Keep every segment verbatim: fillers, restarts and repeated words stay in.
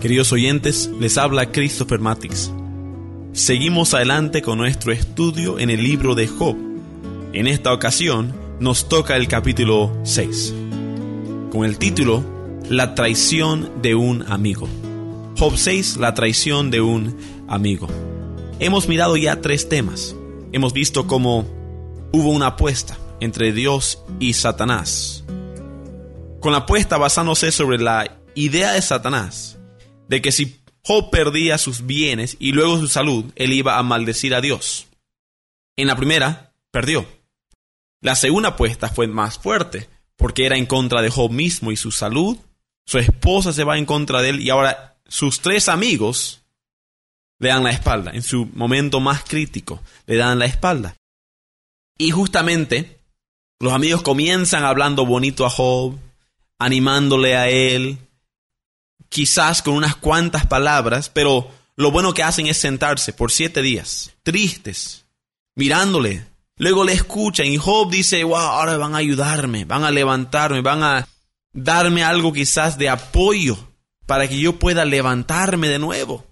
Queridos oyentes, les habla Christopher Matix. Seguimos adelante con nuestro estudio en el libro de Job. En esta ocasión nos toca el capítulo seis, con el título La traición de un amigo. Job seis, la traición de un amigo. Hemos mirado ya tres temas. Hemos visto cómo hubo una apuesta entre Dios y Satanás, con la apuesta basándose sobre la idea de Satanás de que si Job perdía sus bienes y luego su salud, él iba a maldecir a Dios. En la primera, perdió. La segunda apuesta fue más fuerte, porque era en contra de Job mismo y su salud. Su esposa se va en contra de él y ahora sus tres amigos le dan la espalda. En su momento más crítico, le dan la espalda. Y justamente, los amigos comienzan hablando bonito a Job, animándole a él, quizás con unas cuantas palabras, pero lo bueno que hacen es sentarse por siete días, tristes, mirándole. Luego le escuchan y Job dice, wow, ahora van a ayudarme, van a levantarme, van a darme algo quizás de apoyo para que yo pueda levantarme de nuevo.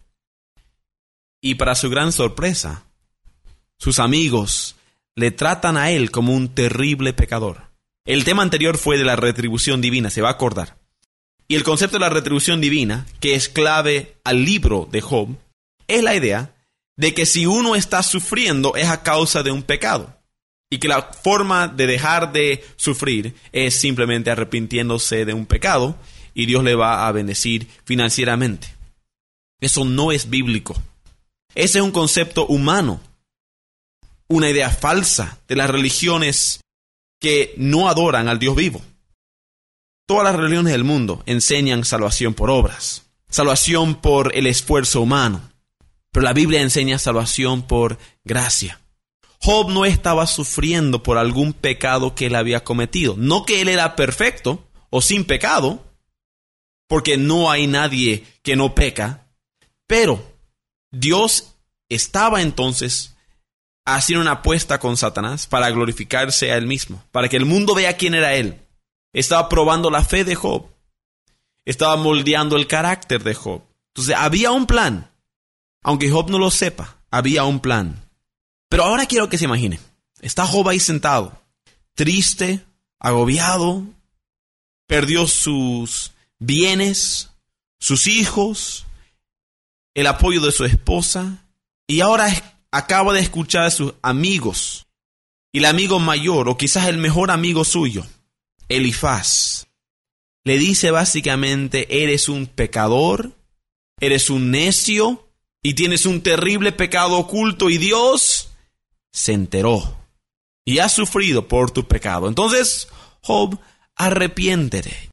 Y para su gran sorpresa, sus amigos le tratan a él como un terrible pecador. El tema anterior fue de la retribución divina, se va a acordar. Y el concepto de la retribución divina, que es clave al libro de Job, es la idea de que si uno está sufriendo es a causa de un pecado. Y que la forma de dejar de sufrir es simplemente arrepintiéndose de un pecado y Dios le va a bendecir financieramente. Eso no es bíblico. Ese es un concepto humano, una idea falsa de las religiones que no adoran al Dios vivo. Todas las religiones del mundo enseñan salvación por obras, salvación por el esfuerzo humano, pero la Biblia enseña salvación por gracia. Job no estaba sufriendo por algún pecado que él había cometido, no que él era perfecto o sin pecado, porque no hay nadie que no peca, pero Dios estaba entonces haciendo una apuesta con Satanás para glorificarse a él mismo, para que el mundo vea quién era él. Estaba probando la fe de Job. Estaba moldeando el carácter de Job. Entonces había un plan. Aunque Job no lo sepa, había un plan. Pero ahora quiero que se imaginen. Está Job ahí sentado, triste, agobiado. Perdió sus bienes, sus hijos, el apoyo de su esposa. Y ahora es, acaba de escuchar a sus amigos. Y el amigo mayor, o quizás el mejor amigo suyo, Elifaz, le dice básicamente, eres un pecador, eres un necio y tienes un terrible pecado oculto y Dios se enteró y ha sufrido por tu pecado. Entonces, Job, arrepiéntete.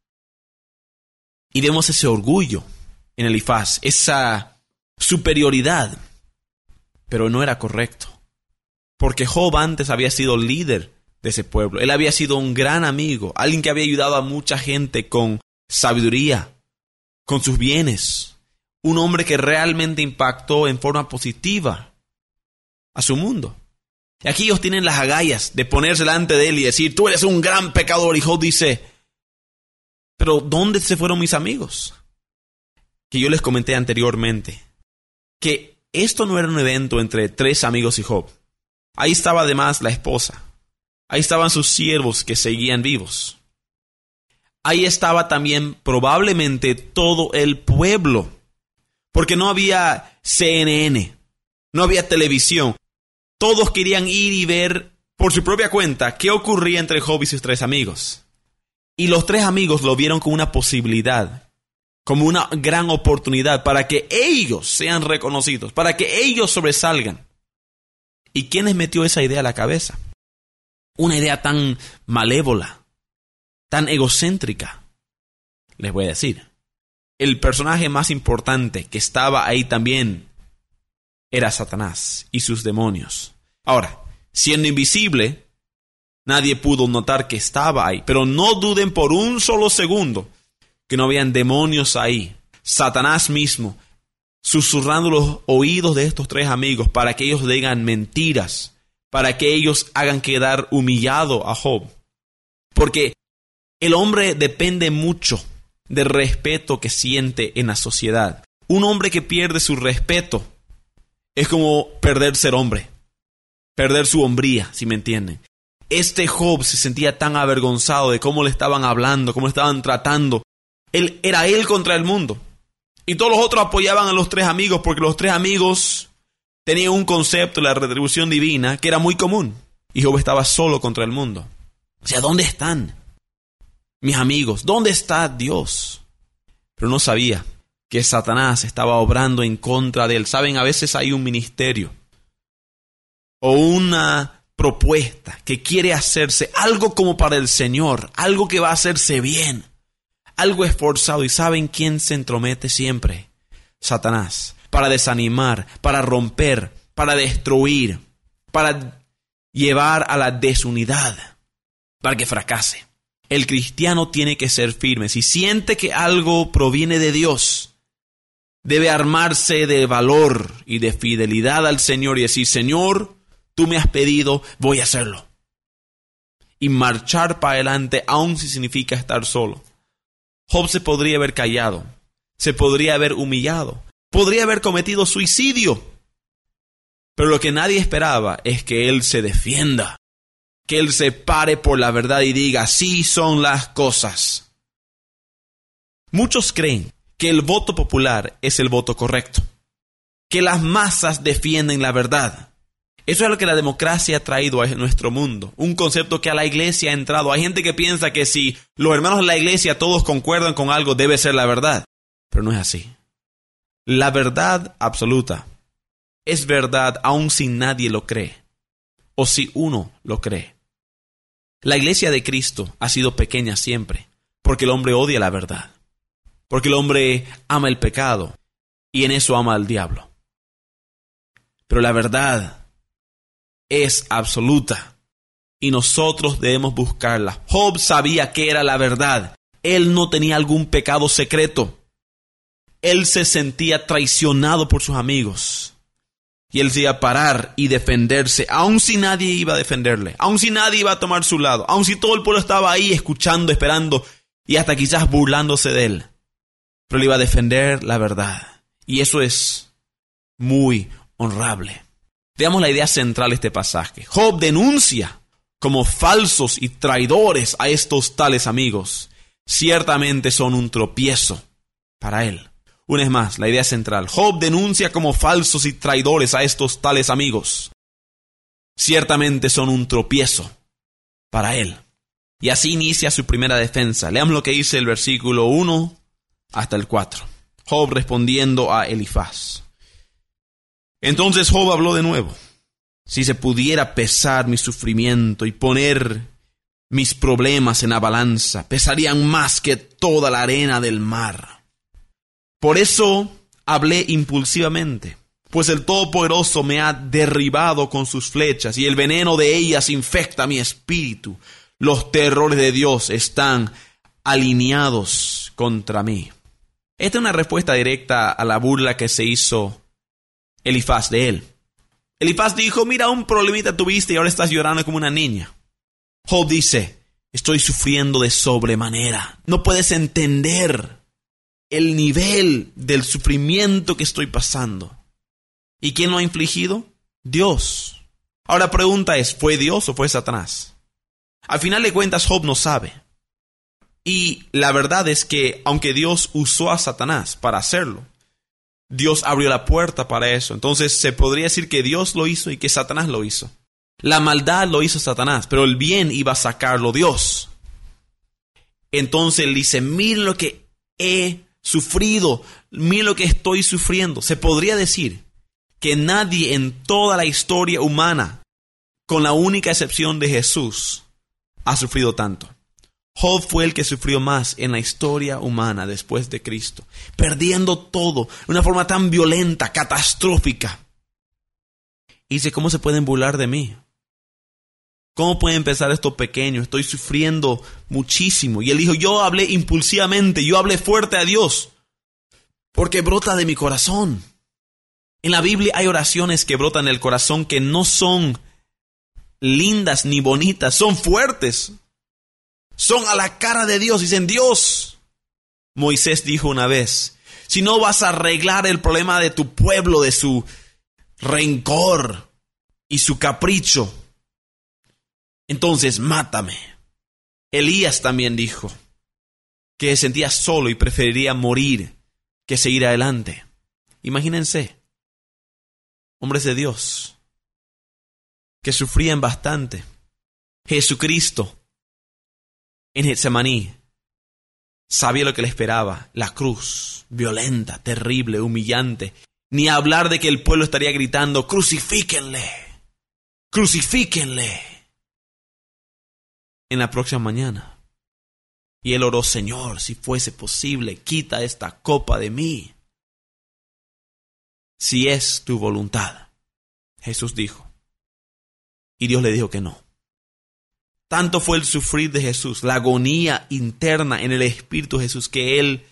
Y vemos ese orgullo en Elifaz, esa superioridad, pero no era correcto, porque Job antes había sido líder de ese pueblo. Él había sido un gran amigo, alguien que había ayudado a mucha gente con sabiduría, con sus bienes, un hombre que realmente impactó en forma positiva a su mundo. Y aquí ellos tienen las agallas de ponerse delante de él y decir, tú eres un gran pecador. Y Job dice, pero ¿dónde se fueron mis amigos? Que yo les comenté anteriormente, que esto no era un evento entre tres amigos y Job. Ahí estaba además la esposa. Ahí estaban sus siervos que seguían vivos. Ahí estaba también probablemente todo el pueblo, porque no había C N N, no había televisión. Todos querían ir y ver por su propia cuenta qué ocurría entre Job y sus tres amigos. Y los tres amigos lo vieron como una posibilidad, como una gran oportunidad para que ellos sean reconocidos, para que ellos sobresalgan. ¿Y quién les metió esa idea a la cabeza? Una idea tan malévola, tan egocéntrica. Les voy a decir, el personaje más importante que estaba ahí también era Satanás y sus demonios. Ahora, siendo invisible, nadie pudo notar que estaba ahí, pero no duden por un solo segundo que no habían demonios ahí. Satanás mismo, susurrando los oídos de estos tres amigos para que ellos digan mentiras, para que ellos hagan quedar humillado a Job. Porque el hombre depende mucho del respeto que siente en la sociedad. Un hombre que pierde su respeto es como perder ser hombre, perder su hombría, si me entienden. Este Job se sentía tan avergonzado de cómo le estaban hablando, cómo le estaban tratando. Él era él contra el mundo. Y todos los otros apoyaban a los tres amigos porque los tres amigos tenían un concepto de la retribución divina que era muy común. Y Job estaba solo contra el mundo. O sea, ¿dónde están mis amigos? ¿Dónde está Dios? Pero no sabía que Satanás estaba obrando en contra de él. Saben, a veces hay un ministerio o una propuesta que quiere hacerse algo como para el Señor, algo que va a hacerse bien, algo esforzado. ¿Y saben quién se entromete siempre? Satanás. Para desanimar, para romper, para destruir, para llevar a la desunidad, para que fracase. El cristiano tiene que ser firme. Si siente que algo proviene de Dios, debe armarse de valor y de fidelidad al Señor y decir: Señor, tú me has pedido, voy a hacerlo. Y marchar para adelante, aun si significa estar solo. Job se podría haber callado, se podría haber humillado, podría haber cometido suicidio. Pero lo que nadie esperaba es que él se defienda, que él se pare por la verdad y diga: así son las cosas. Muchos creen que el voto popular es el voto correcto, que las masas defienden la verdad. Eso es lo que la democracia ha traído a nuestro mundo, un concepto que a la iglesia ha entrado. Hay gente que piensa que si los hermanos de la iglesia todos concuerdan con algo, debe ser la verdad. Pero no es así. La verdad absoluta es verdad aun si nadie lo cree, o si uno lo cree. La iglesia de Cristo ha sido pequeña siempre, porque el hombre odia la verdad, porque el hombre ama el pecado, y en eso ama al diablo. Pero la verdad es absoluta, y nosotros debemos buscarla. Job sabía que era la verdad. Él no tenía algún pecado secreto. Él se sentía traicionado por sus amigos. Y él se iba a parar y defenderse, aun si nadie iba a defenderle, aun si nadie iba a tomar su lado, aun si todo el pueblo estaba ahí escuchando, esperando y hasta quizás burlándose de él. Pero él iba a defender la verdad. Y eso es muy honrable. Veamos la idea central de este pasaje. Job denuncia como falsos y traidores a estos tales amigos. Ciertamente son un tropiezo para él. Una vez más, la idea central. Job denuncia como falsos y traidores a estos tales amigos. Ciertamente son un tropiezo para él. Y así inicia su primera defensa. Leamos lo que dice el versículo uno hasta el cuatro. Job respondiendo a Elifaz. Entonces Job habló de nuevo. Si se pudiera pesar mi sufrimiento y poner mis problemas en la balanza, pesarían más que toda la arena del mar. Por eso hablé impulsivamente, pues el Todopoderoso me ha derribado con sus flechas y el veneno de ellas infecta mi espíritu. Los terrores de Dios están alineados contra mí. Esta es una respuesta directa a la burla que se hizo Elifaz de él. Elifaz dijo: mira, un problemita tuviste y ahora estás llorando como una niña. Job dice: estoy sufriendo de sobremanera. No puedes entender el nivel del sufrimiento que estoy pasando. ¿Y quién lo ha infligido? Dios. Ahora la pregunta es: ¿fue Dios o fue Satanás? Al final de cuentas, Job no sabe. Y la verdad es que, aunque Dios usó a Satanás para hacerlo, Dios abrió la puerta para eso. Entonces se podría decir que Dios lo hizo y que Satanás lo hizo. La maldad lo hizo Satanás, pero el bien iba a sacarlo Dios. Entonces él dice: miren lo que he sufrido, miren lo que estoy sufriendo. Se podría decir que nadie en toda la historia humana, con la única excepción de Jesús, ha sufrido tanto. Job fue el que sufrió más en la historia humana después de Cristo, perdiendo todo de una forma tan violenta, catastrófica. Y dice: ¿cómo se pueden burlar de mí? ¿Cómo pueden pensar esto pequeño? Estoy sufriendo muchísimo. Y él dijo: yo hablé impulsivamente, yo hablé fuerte a Dios, porque brota de mi corazón. En la Biblia hay oraciones que brotan del corazón que no son lindas ni bonitas, son fuertes. Son a la cara de Dios, dicen: Dios. Moisés dijo una vez: si no vas a arreglar el problema de tu pueblo, de su rencor y su capricho, entonces mátame. Elías también dijo que se sentía solo y preferiría morir que seguir adelante. Imagínense, hombres de Dios que sufrían bastante. Jesucristo en Getsemaní sabía lo que le esperaba, la cruz, violenta, terrible, humillante. Ni hablar de que el pueblo estaría gritando, crucifíquenle, crucifíquenle, en la próxima mañana. Y él oró, Señor, si fuese posible, quita esta copa de mí, si es tu voluntad. Jesús dijo, y Dios le dijo que no. Tanto fue el sufrir de Jesús, la agonía interna en el Espíritu de Jesús, que Él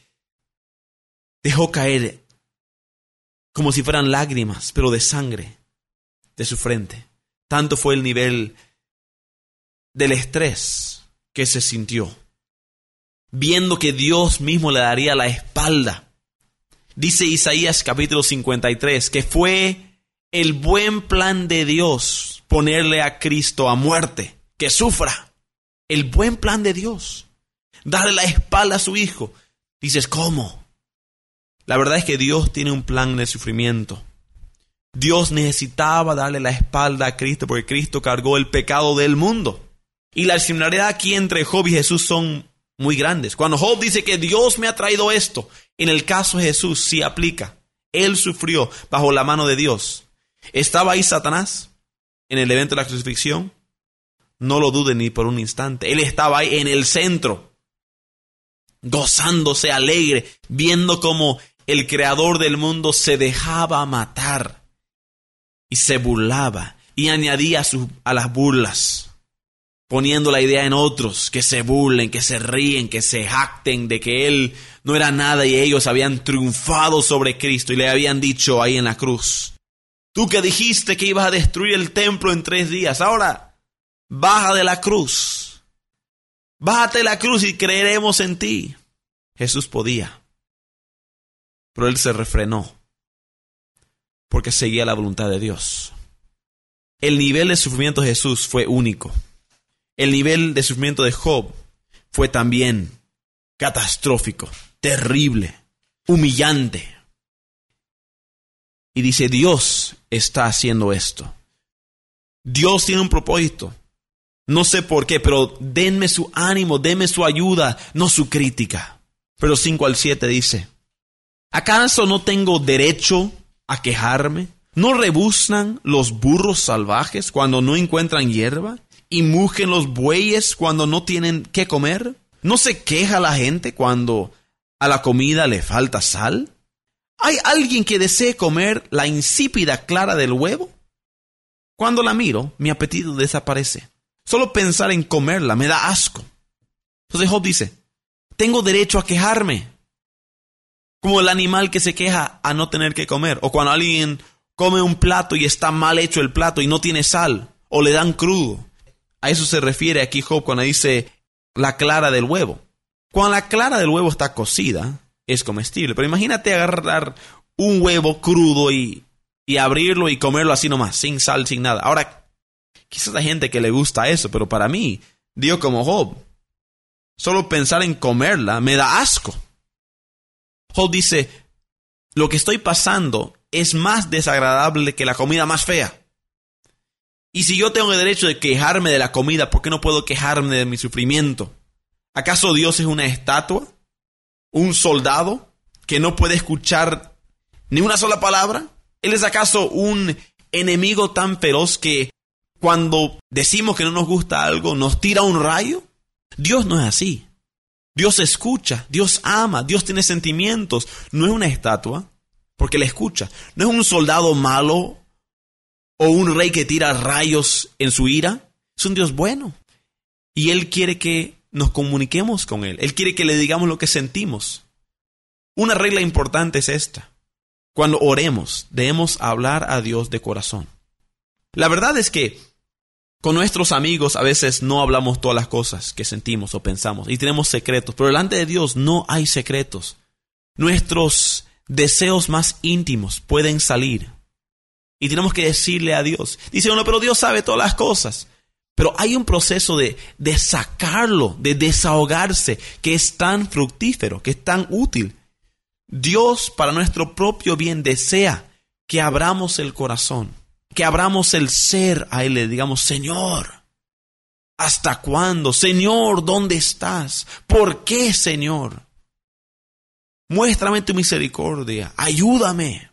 dejó caer como si fueran lágrimas, pero de sangre, de su frente. Tanto fue el nivel del estrés que se sintió, viendo que Dios mismo le daría la espalda. Dice Isaías capítulo cincuenta y tres, que fue el buen plan de Dios ponerle a Cristo a muerte, que sufra. El buen plan de Dios, darle la espalda a su Hijo. Dices, ¿cómo? La verdad es que Dios tiene un plan de sufrimiento. Dios necesitaba darle la espalda a Cristo porque Cristo cargó el pecado del mundo. Y la similaridad aquí entre Job y Jesús son muy grandes. Cuando Job dice que Dios me ha traído esto, en el caso de Jesús sí aplica. Él sufrió bajo la mano de Dios. ¿Estaba ahí Satanás en el evento de la crucifixión? No lo duden ni por un instante. Él estaba ahí en el centro, gozándose alegre, viendo cómo el creador del mundo se dejaba matar y se burlaba y añadía a, sus, a las burlas, poniendo la idea en otros que se burlen, que se ríen, que se jacten de que él no era nada y ellos habían triunfado sobre Cristo y le habían dicho ahí en la cruz, tú que dijiste que ibas a destruir el templo en tres días, ahora baja de la cruz, bájate de la cruz y creeremos en ti. Jesús podía, pero él se refrenó porque seguía la voluntad de Dios. El nivel de sufrimiento de Jesús fue único. El nivel de sufrimiento de Job fue también catastrófico, terrible, humillante. Y dice, Dios está haciendo esto. Dios tiene un propósito. No sé por qué, pero denme su ánimo, denme su ayuda, no su crítica. Pero cinco al siete dice, ¿acaso no tengo derecho a quejarme? ¿No rebuznan los burros salvajes cuando no encuentran hierba? ¿Y mugen los bueyes cuando no tienen qué comer? ¿No se queja la gente cuando a la comida le falta sal? ¿Hay alguien que desee comer la insípida clara del huevo? Cuando la miro, mi apetito desaparece. Solo pensar en comerla me da asco. Entonces Job dice, tengo derecho a quejarme. Como el animal que se queja a no tener que comer. O cuando alguien come un plato y está mal hecho el plato y no tiene sal. O le dan crudo. A eso se refiere aquí Job cuando dice la clara del huevo. Cuando la clara del huevo está cocida, es comestible. Pero imagínate agarrar un huevo crudo y, y abrirlo y comerlo así nomás, sin sal, sin nada. Ahora, quizás hay gente que le gusta eso, pero para mí, digo como Job, solo pensar en comerla me da asco. Job dice, lo que estoy pasando es más desagradable que la comida más fea. Y si yo tengo el derecho de quejarme de la comida, ¿por qué no puedo quejarme de mi sufrimiento? ¿Acaso Dios es una estatua? ¿Un soldado que no puede escuchar ni una sola palabra? ¿Él es acaso un enemigo tan feroz que cuando decimos que no nos gusta algo, nos tira un rayo? Dios no es así. Dios escucha, Dios ama, Dios tiene sentimientos. No es una estatua, porque le escucha. No es un soldado malo o un rey que tira rayos en su ira. Es un Dios bueno. Y Él quiere que nos comuniquemos con Él. Él quiere que le digamos lo que sentimos. Una regla importante es esta. Cuando oremos, debemos hablar a Dios de corazón. La verdad es que con nuestros amigos a veces no hablamos todas las cosas que sentimos o pensamos y tenemos secretos, pero delante de Dios no hay secretos. Nuestros deseos más íntimos pueden salir. Y tenemos que decirle a Dios. Dice uno, pero Dios sabe todas las cosas. Pero hay un proceso de, de sacarlo, de desahogarse, que es tan fructífero, que es tan útil. Dios, para nuestro propio bien, desea que abramos el corazón, que abramos el ser a Él, le digamos, Señor, ¿hasta cuándo? Señor, ¿dónde estás? ¿Por qué, Señor? Muéstrame tu misericordia, ayúdame.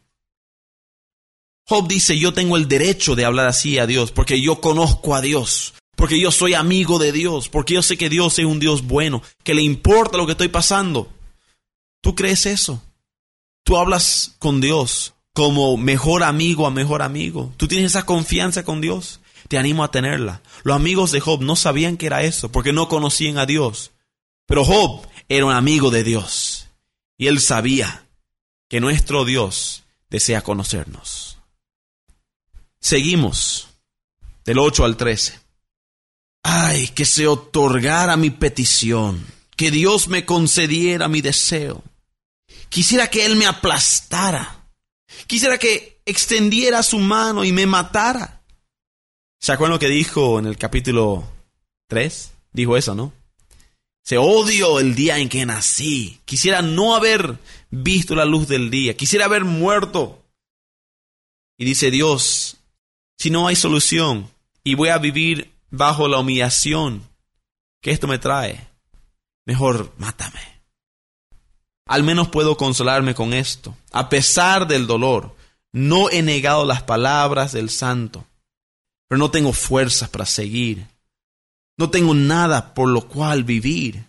Job dice, yo tengo el derecho de hablar así a Dios, porque yo conozco a Dios, porque yo soy amigo de Dios, porque yo sé que Dios es un Dios bueno, que le importa lo que estoy pasando. ¿Tú crees eso? Tú hablas con Dios como mejor amigo a mejor amigo. ¿Tú tienes esa confianza con Dios? Te animo a tenerla. Los amigos de Job no sabían que era eso, porque no conocían a Dios. Pero Job era un amigo de Dios, y él sabía que nuestro Dios desea conocernos. Seguimos del ocho al trece. Ay, que se otorgara mi petición, que Dios me concediera mi deseo. Quisiera que Él me aplastara. Quisiera que extendiera su mano y me matara. ¿Se acuerdan lo que dijo en el capítulo tres? Dijo eso, ¿no? Se odio el día en que nací. Quisiera no haber visto la luz del día. Quisiera haber muerto. Y dice Dios, si no hay solución y voy a vivir bajo la humillación que esto me trae, mejor mátame. Al menos puedo consolarme con esto. A pesar del dolor, no he negado las palabras del santo, pero no tengo fuerzas para seguir. No tengo nada por lo cual vivir.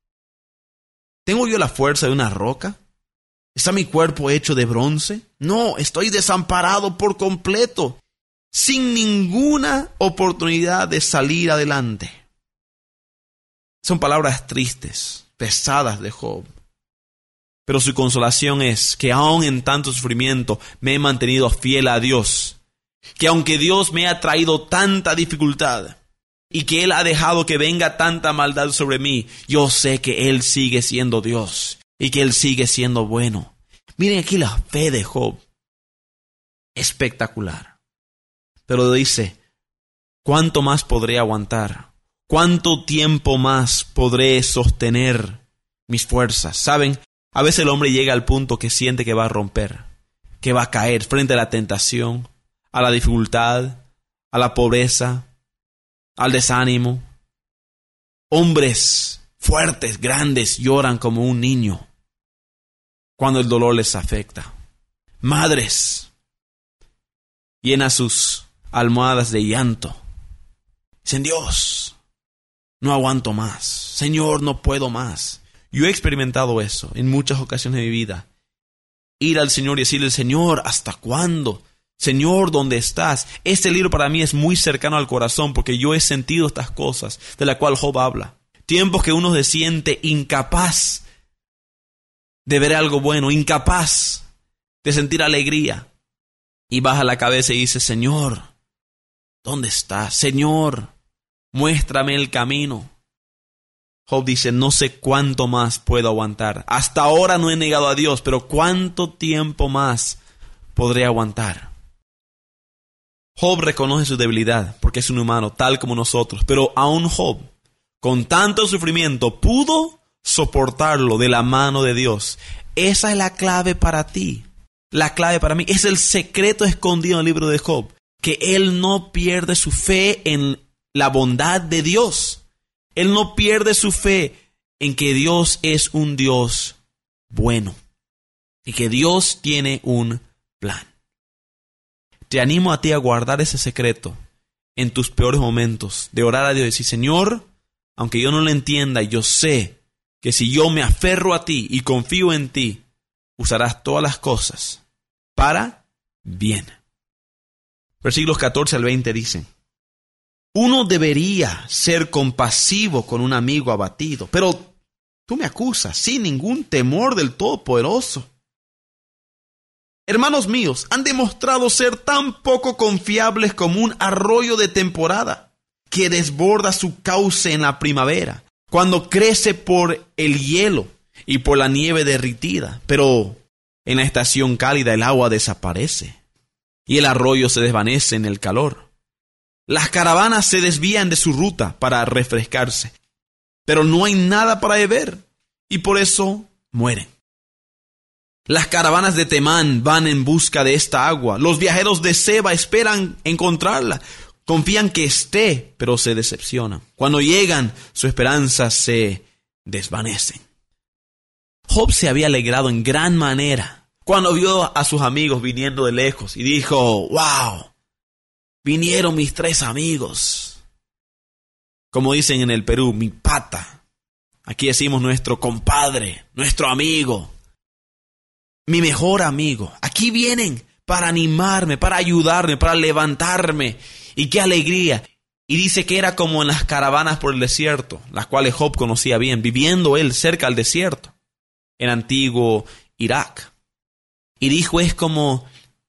¿Tengo yo la fuerza de una roca? ¿Está mi cuerpo hecho de bronce? No, estoy desamparado por completo, sin ninguna oportunidad de salir adelante. Son palabras tristes, pesadas de Job. Pero su consolación es que aun en tanto sufrimiento me he mantenido fiel a Dios. Que aunque Dios me ha traído tanta dificultad y que Él ha dejado que venga tanta maldad sobre mí, yo sé que Él sigue siendo Dios y que Él sigue siendo bueno. Miren aquí la fe de Job. Espectacular. Pero dice, ¿cuánto más podré aguantar? ¿Cuánto tiempo más podré sostener mis fuerzas? ¿Saben? A veces el hombre llega al punto que siente que va a romper, que va a caer frente a la tentación, a la dificultad, a la pobreza, al desánimo. Hombres fuertes, grandes, lloran como un niño cuando el dolor les afecta. Madres llenan sus almohadas de llanto. Dicen, Dios, no aguanto más. Señor, no puedo más. Yo he experimentado eso en muchas ocasiones de mi vida. Ir al Señor y decirle, Señor, ¿hasta cuándo? Señor, ¿dónde estás? Este libro para mí es muy cercano al corazón porque yo he sentido estas cosas de las cuales Job habla. Tiempos que uno se siente incapaz de ver algo bueno, incapaz de sentir alegría. Y baja la cabeza y dice, Señor, ¿dónde estás? Señor, muéstrame el camino. Job dice, no sé cuánto más puedo aguantar. Hasta ahora no he negado a Dios, pero ¿cuánto tiempo más podré aguantar? Job reconoce su debilidad, porque es un humano, tal como nosotros. Pero aún Job, con tanto sufrimiento, pudo soportarlo de la mano de Dios. Esa es la clave para ti. La clave para mí es el secreto escondido en el libro de Job. Que él no pierde su fe en la bondad de Dios. Él no pierde su fe en que Dios es un Dios bueno y que Dios tiene un plan. Te animo a ti a guardar ese secreto en tus peores momentos, de orar a Dios y decir, Señor, aunque yo no lo entienda, yo sé que si yo me aferro a ti y confío en ti, usarás todas las cosas para bien. Versículos catorce al veinte dicen, uno debería ser compasivo con un amigo abatido, pero tú me acusas sin ningún temor del Todopoderoso. Hermanos míos, han demostrado ser tan poco confiables como un arroyo de temporada que desborda su cauce en la primavera, cuando crece por el hielo y por la nieve derritida. Pero En la estación cálida el agua desaparece y el arroyo se desvanece en el calor. Las caravanas se desvían de su ruta para refrescarse, pero no hay nada para beber y por eso mueren. Las caravanas de Temán van en busca de esta agua. Los viajeros de Seba esperan encontrarla. Confían que esté, pero se decepcionan. Cuando llegan, su esperanza se desvanece. Job se había alegrado en gran manera cuando vio a sus amigos viniendo de lejos y dijo, wow, vinieron mis tres amigos. Como dicen en el Perú, mi pata. Aquí decimos nuestro compadre, nuestro amigo. Mi mejor amigo. Aquí vienen para animarme, para ayudarme, para levantarme. Y qué alegría. Y dice que era como en las caravanas por el desierto, las cuales Job conocía bien, viviendo él cerca al desierto, en antiguo Irak. Y dijo, es como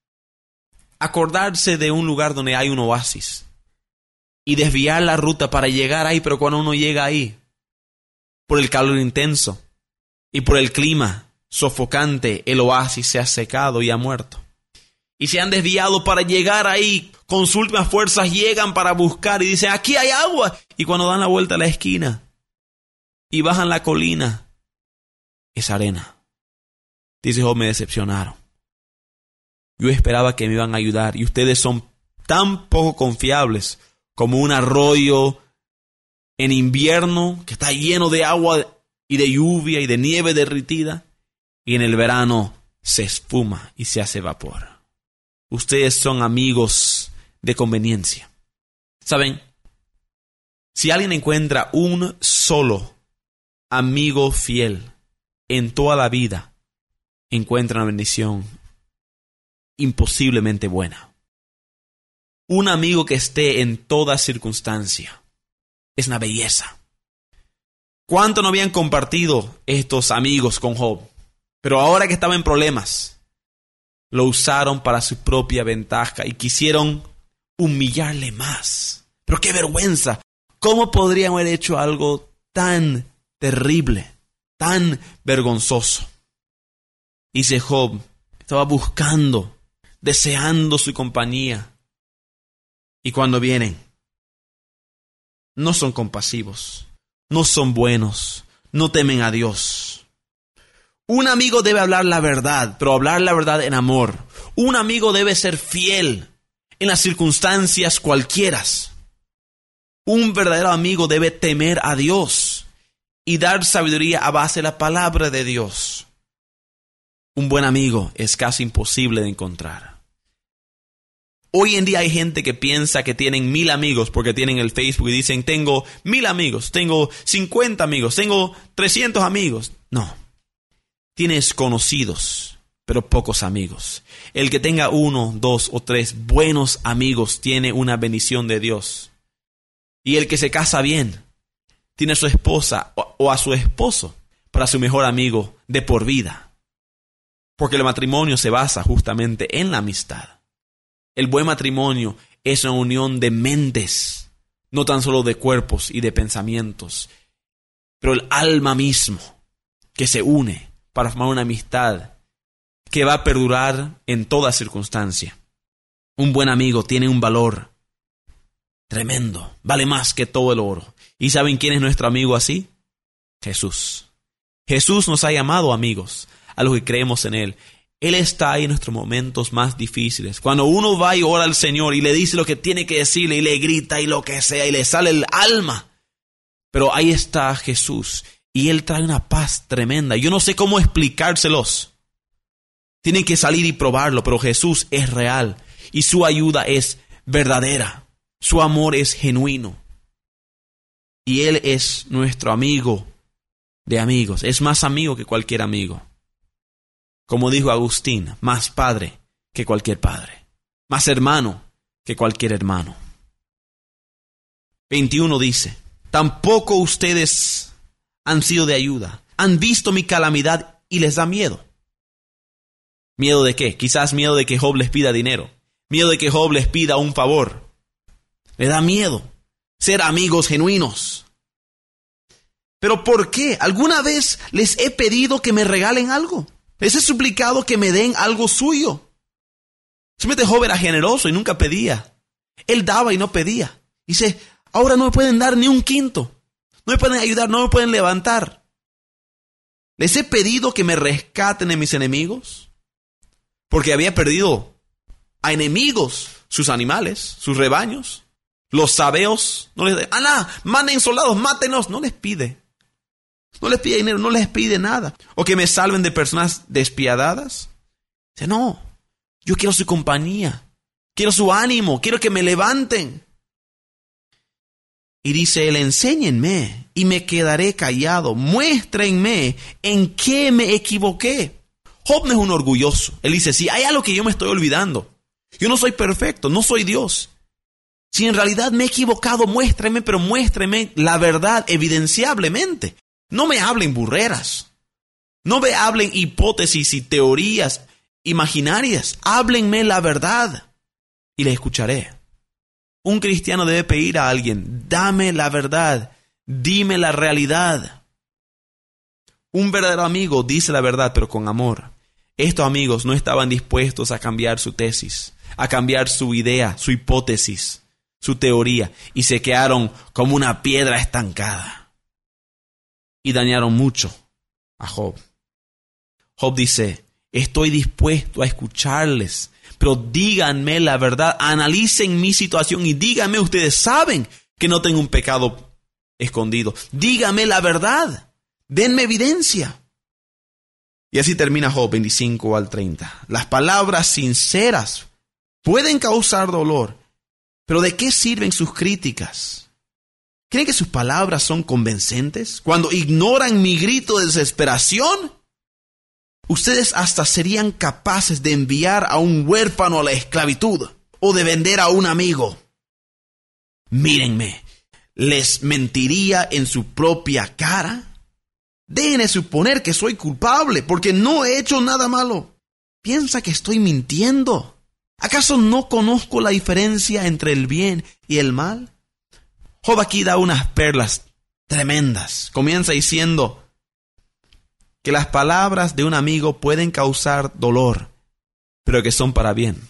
acordarse de un lugar donde hay un oasis y desviar la ruta para llegar ahí, pero cuando uno llega ahí, por el calor intenso y por el clima sofocante, el oasis se ha secado y ha muerto. Y se han desviado para llegar ahí, con sus últimas fuerzas llegan para buscar y dicen, aquí hay agua. Y cuando dan la vuelta a la esquina y bajan la colina, es arena. Dice Job, me decepcionaron. Yo esperaba que me iban a ayudar y ustedes son tan poco confiables como un arroyo en invierno que está lleno de agua y de lluvia y de nieve derritida y en el verano se espuma y se hace vapor. Ustedes son amigos de conveniencia. ¿Saben? Si alguien encuentra un solo amigo fiel en toda la vida, encuentra una bendición imposiblemente buena. Un amigo que esté en toda circunstancia es una belleza. ¿Cuánto no habían compartido estos amigos con Job? Pero ahora que estaba en problemas, lo usaron para su propia ventaja y quisieron humillarle más. Pero qué vergüenza. ¿Cómo podrían haber hecho algo tan terrible, tan vergonzoso? Dice Job, estaba buscando, deseando su compañía. Y cuando vienen, no son compasivos, no son buenos, no temen a Dios. Un amigo debe hablar la verdad, pero hablar la verdad en amor. Un amigo debe ser fiel en las circunstancias cualquiera. Un verdadero amigo debe temer a Dios y dar sabiduría a base de la palabra de Dios. Un buen amigo es casi imposible de encontrar. Hoy en día hay gente que piensa que tienen mil amigos porque tienen el Facebook y dicen, tengo mil amigos, tengo cincuenta amigos, tengo trescientos amigos. No. Tienes conocidos, pero pocos amigos. El que tenga uno, dos o tres buenos amigos tiene una bendición de Dios. Y el que se casa bien, tiene a su esposa o a su esposo para su mejor amigo de por vida. Porque el matrimonio se basa justamente en la amistad. El buen matrimonio es una unión de mentes, no tan solo de cuerpos y de pensamientos, pero el alma mismo que se une para formar una amistad que va a perdurar en toda circunstancia. Un buen amigo tiene un valor tremendo, vale más que todo el oro. ¿Y saben quién es nuestro amigo así? Jesús. Jesús nos ha llamado amigos a los que creemos en Él. Él está ahí en nuestros momentos más difíciles. Cuando uno va y ora al Señor y le dice lo que tiene que decirle y le grita y lo que sea y le sale el alma. Pero ahí está Jesús y Él trae una paz tremenda. Yo no sé cómo explicárselos. Tienen que salir y probarlo, pero Jesús es real y su ayuda es verdadera. Su amor es genuino. Y Él es nuestro amigo de amigos. Es más amigo que cualquier amigo. Como dijo Agustín, más padre que cualquier padre. Más hermano que cualquier hermano. veintiuno dice, tampoco ustedes han sido de ayuda. Han visto mi calamidad y les da miedo. ¿Miedo de qué? Quizás miedo de que Job les pida dinero. Miedo de que Job les pida un favor. Le da miedo ser amigos genuinos. ¿Pero por qué? ¿Alguna vez les he pedido que me regalen algo? Les he suplicado que me den algo suyo. Simplemente Job era generoso y nunca pedía. Él daba y no pedía. Dice, ahora no me pueden dar ni un quinto. No me pueden ayudar, no me pueden levantar. Les he pedido que me rescaten de mis enemigos. Porque había perdido a enemigos sus animales, sus rebaños. Los sabeos no les dicen, ¡Alá! Manden soldados, mátenos. No les pide. No les pide dinero, no les pide nada. O que me salven de personas despiadadas. Dice, no, yo quiero su compañía. Quiero su ánimo, quiero que me levanten. Y dice él, enséñenme y me quedaré callado. Muéstrenme en qué me equivoqué. Job no es un orgulloso. Él dice, si hay algo que yo me estoy olvidando. Yo no soy perfecto, no soy Dios. Si en realidad me he equivocado, muéstreme, pero muéstreme la verdad evidenciablemente. No me hablen burreras. No me hablen hipótesis y teorías imaginarias. Háblenme la verdad y les escucharé. Un cristiano debe pedir a alguien, dame la verdad, dime la realidad. Un verdadero amigo dice la verdad, pero con amor. Estos amigos no estaban dispuestos a cambiar su tesis, a cambiar su idea, su hipótesis, su teoría, y se quedaron como una piedra estancada. Y dañaron mucho a Job. Job dice, estoy dispuesto a escucharles, pero díganme la verdad, analicen mi situación y díganme, ustedes saben que no tengo un pecado escondido. Díganme la verdad, denme evidencia. Y así termina Job veinticinco al treinta. Las palabras sinceras pueden causar dolor, pero ¿de qué sirven sus críticas? ¿Creen que sus palabras son convincentes? Cuando ignoran mi grito de desesperación, ustedes hasta serían capaces de enviar a un huérfano a la esclavitud o de vender a un amigo. Mírenme, ¿les mentiría en su propia cara? Déjenme suponer que soy culpable porque no he hecho nada malo. ¿Piensa que estoy mintiendo? ¿Acaso no conozco la diferencia entre el bien y el mal? Job aquí da unas perlas tremendas. Comienza diciendo que las palabras de un amigo pueden causar dolor, pero que son para bien.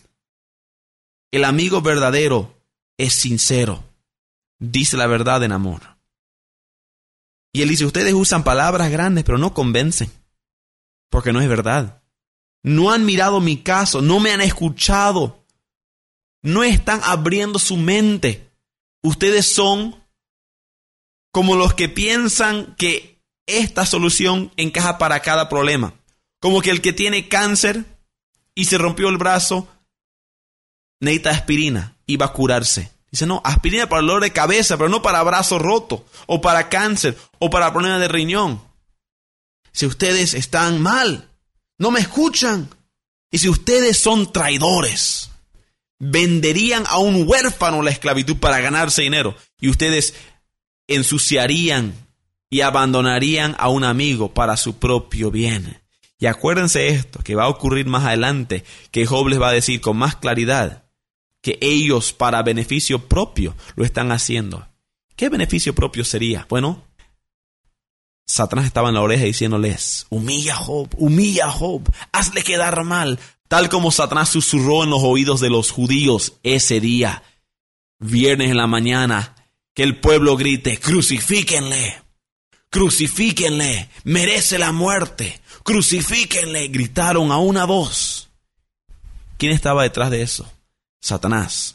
El amigo verdadero es sincero, dice la verdad en amor. Y él dice, ustedes usan palabras grandes, pero no convencen, porque no es verdad. No han mirado mi caso, no me han escuchado, no están abriendo su mente. Ustedes son como los que piensan que esta solución encaja para cada problema. Como que el que tiene cáncer y se rompió el brazo necesita aspirina y va a curarse. Dice, no, aspirina para el dolor de cabeza, pero no para brazo roto, o para cáncer, o para problemas de riñón. Si ustedes están mal, no me escuchan. Y si ustedes son traidores, venderían a un huérfano la esclavitud para ganarse dinero. Y ustedes ensuciarían y abandonarían a un amigo para su propio bien. Y acuérdense esto, que va a ocurrir más adelante, que Job les va a decir con más claridad que ellos para beneficio propio lo están haciendo. ¿Qué beneficio propio sería? Bueno, Satanás estaba en la oreja diciéndoles, humilla a Job, humilla a Job, hazle quedar mal. Tal como Satanás susurró en los oídos de los judíos ese día, viernes en la mañana, que el pueblo grite, crucifíquenle, crucifíquenle, merece la muerte, crucifíquenle, gritaron a una voz. ¿Quién estaba detrás de eso? Satanás.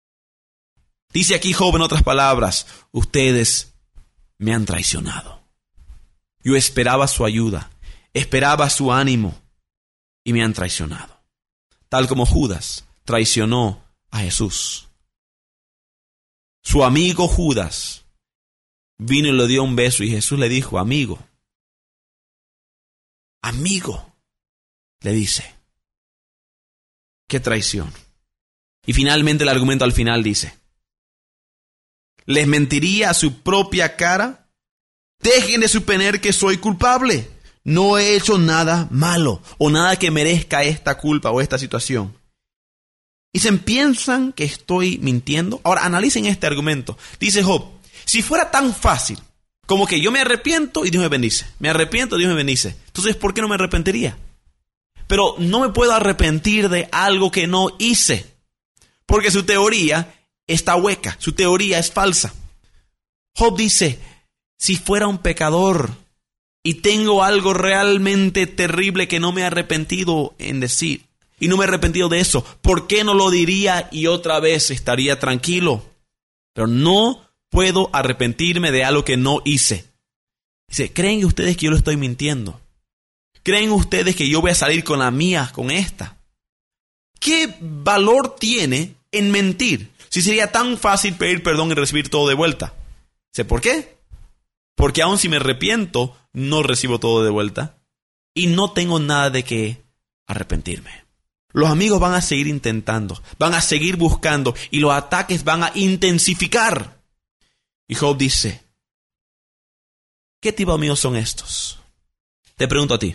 Dice aquí Job en otras palabras, ustedes me han traicionado. Yo esperaba su ayuda, esperaba su ánimo y me han traicionado. Tal como Judas traicionó a Jesús. Su amigo Judas vino y le dio un beso y Jesús le dijo, amigo, amigo, le dice, qué traición. Y finalmente el argumento al final dice, ¿les mentiría a su propia cara? Dejen de suponer que soy culpable. No he hecho nada malo o nada que merezca esta culpa o esta situación. Y se piensan que estoy mintiendo. Ahora analicen este argumento. Dice Job, si fuera tan fácil como que yo me arrepiento y Dios me bendice. Me arrepiento y Dios me bendice. Entonces, ¿por qué no me arrepentiría? pero no me puedo arrepentir de algo que no hice. Porque su teoría está hueca, su teoría es falsa. Job dice, si fuera un pecador y tengo algo realmente terrible que no me he arrepentido en decir, y no me he arrepentido de eso, ¿por qué no lo diría y otra vez estaría tranquilo? Pero no puedo arrepentirme de algo que no hice. Dice, ¿creen ustedes que yo lo estoy mintiendo? ¿Creen ustedes que yo voy a salir con la mía, con esta? ¿Qué valor tiene en mentir si sería tan fácil pedir perdón y recibir todo de vuelta? ¿Sé por qué? Porque aun si me arrepiento, no recibo todo de vuelta y no tengo nada de qué arrepentirme. Los amigos van a seguir intentando, van a seguir buscando y los ataques van a intensificar. Y Job dice, ¿qué tipo de amigos son estos? Te pregunto a ti,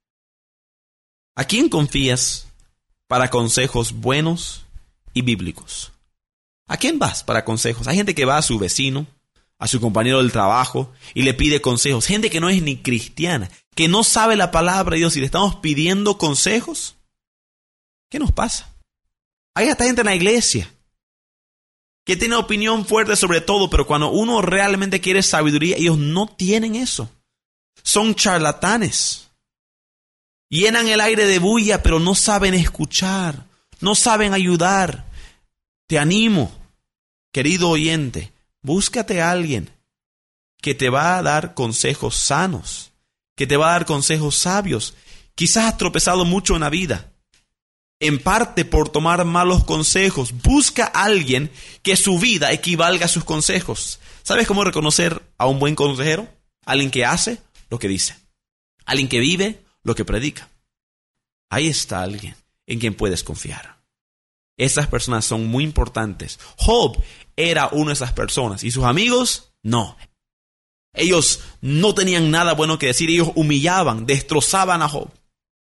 ¿a quién confías para consejos buenos y bíblicos? ¿A quién vas para consejos? Hay gente que va a su vecino, a su compañero del trabajo y le pide consejos. Gente que no es ni cristiana, que no sabe la palabra de Dios y le estamos pidiendo consejos. ¿Qué nos pasa? Hay hasta gente en la iglesia que tiene opinión fuerte sobre todo, pero cuando uno realmente quiere sabiduría, ellos no tienen eso. Son charlatanes. Llenan el aire de bulla, pero no saben escuchar, no saben ayudar. Te animo, querido oyente, búscate a alguien que te va a dar consejos sanos, que te va a dar consejos sabios. Quizás has tropezado mucho en la vida, en parte por tomar malos consejos. Busca a alguien que su vida equivalga a sus consejos. ¿Sabes cómo reconocer a un buen consejero? Alguien que hace lo que dice. Alguien que vive lo que predica. Ahí está alguien en quien puedes confiar. Esas personas son muy importantes. Job era una de esas personas y sus amigos no. Ellos no tenían nada bueno que decir. Ellos humillaban, destrozaban a Job.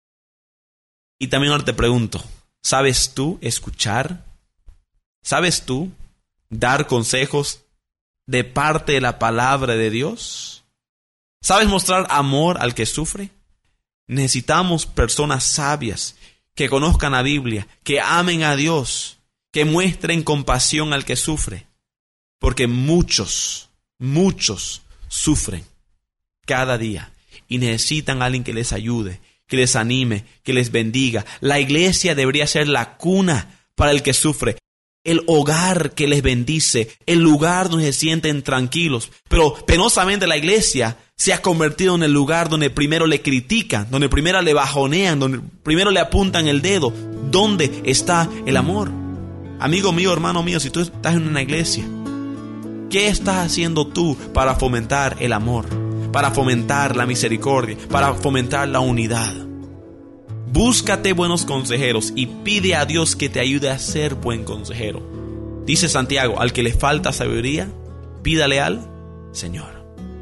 Y también ahora te pregunto, ¿sabes tú escuchar? ¿Sabes tú dar consejos de parte de la palabra de Dios? ¿Sabes mostrar amor al que sufre? Necesitamos personas sabias que conozcan la Biblia, que amen a Dios, que muestren compasión al que sufre. Porque muchos, muchos sufren cada día y necesitan a alguien que les ayude, que les anime, que les bendiga. La iglesia debería ser la cuna para el que sufre, el hogar que les bendice, el lugar donde se sienten tranquilos. Pero penosamente la iglesia se ha convertido en el lugar donde primero le critican, donde primero le bajonean, donde primero le apuntan el dedo. ¿Dónde está el amor? Amigo mío, hermano mío, si tú estás en una iglesia, ¿qué estás haciendo tú para fomentar el amor? Para fomentar la misericordia, para fomentar la unidad. Búscate buenos consejeros y pide a Dios que te ayude a ser buen consejero. Dice Santiago, al que le falta sabiduría, pídale al Señor.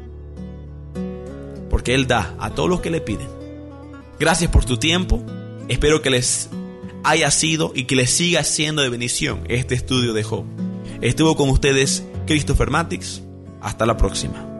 Porque Él da a todos los que le piden. Gracias por tu tiempo. Espero que les haya sido y que les siga siendo de bendición este estudio de Job. Estuvo con ustedes Christopher Matix. Hasta la próxima.